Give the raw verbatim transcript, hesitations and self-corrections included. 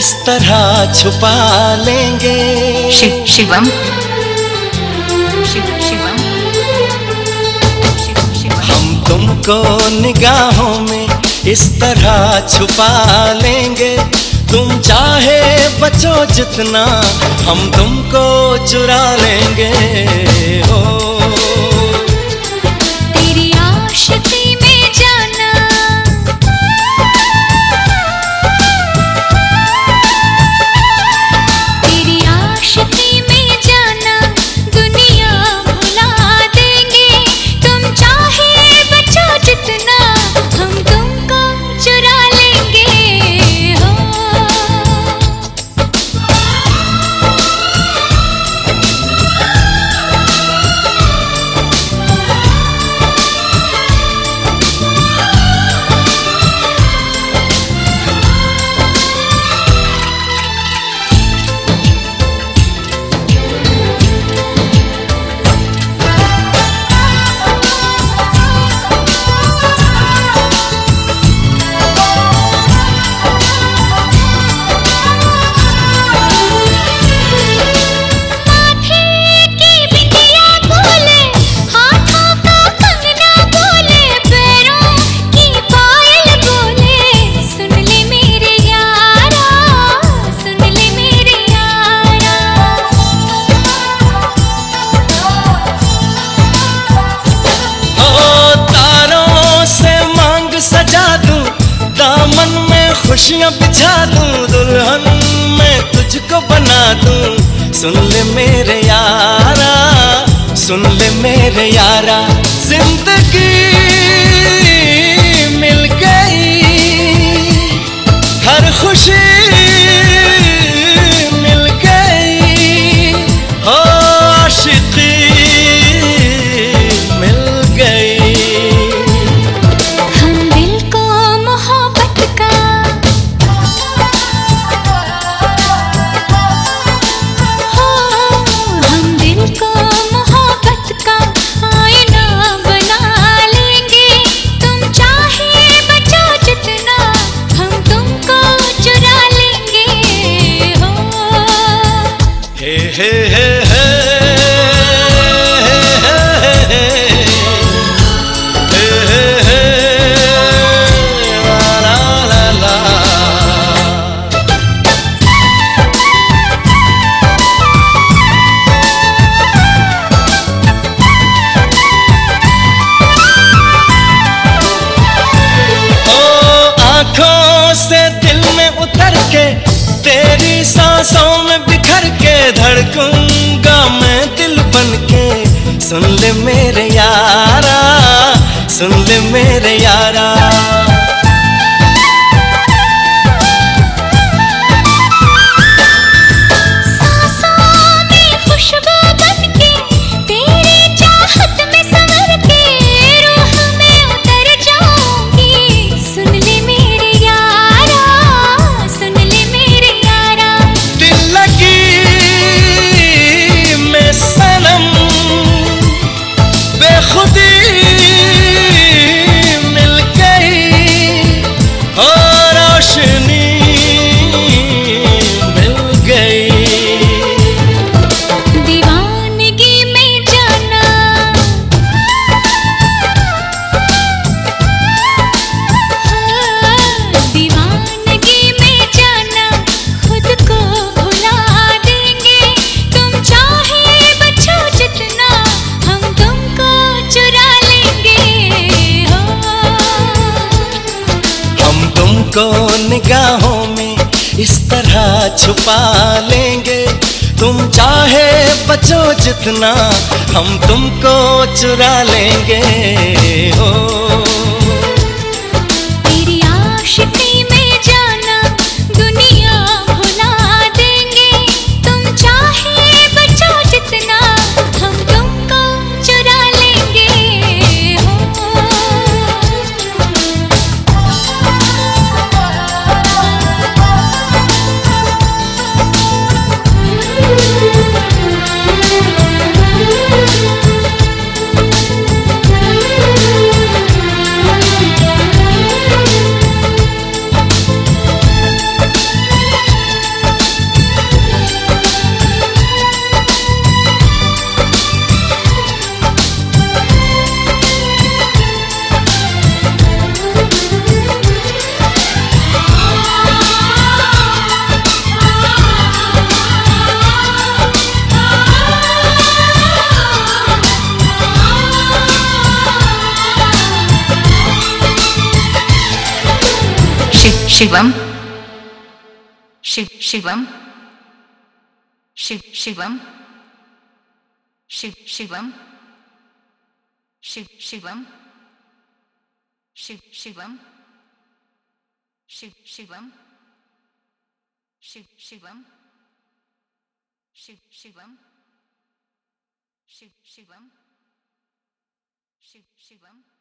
इस तरह छुपा लेंगे। शिव शिवम शिव शिवम शिव शिवम। हम तुमको निगाहों में इस तरह छुपा लेंगे, तुम चाहे बचो जितना हम तुमको चुरा लेंगे। हो तेरी आशिकी में जाना, तेरी आशिकी में जाना दुनिया भुला देंगे, तुम चाहे बचो जितना हम तुमको चुरा लेंगे। हो खुशियाँ बिछा दूं, दुल्हन मैं तुझको बना दूं। सुन ले मेरे यारा, सुन ले मेरे यारा, जिंदगी मिल गई, हर खुशी मिल गई, हो आशिकी मिल गई। हम दिल को मोहब्बत का, हो हम दिल को मोहब्बत का आईना बना लेंगे, तुम चाहे बचो जितना हम तुमको चुरा लेंगे। हो हे हे हे हे तेरी सांसों में बिखर के धड़कूंगा मैं दिल बनके। सुन ले मेरे यारा, सुन ले मेरे यारा, को निगाहों में इस तरह छुपा लेंगे, तुम चाहे बचो जितना हम तुमको चुरा लेंगे। हो तेरी आशिकी में जाना दुनिया भुला देंगे, तुम चाहे बचो जितना हम तुमको चुरा लेंगे। हो शिवम शिव शिवम शिव शिवम शिव शिवम शिव शिवम शिव शिवम शिव शिवम शिव शिवम शिव शिवम शिव शिवम शिव शिवम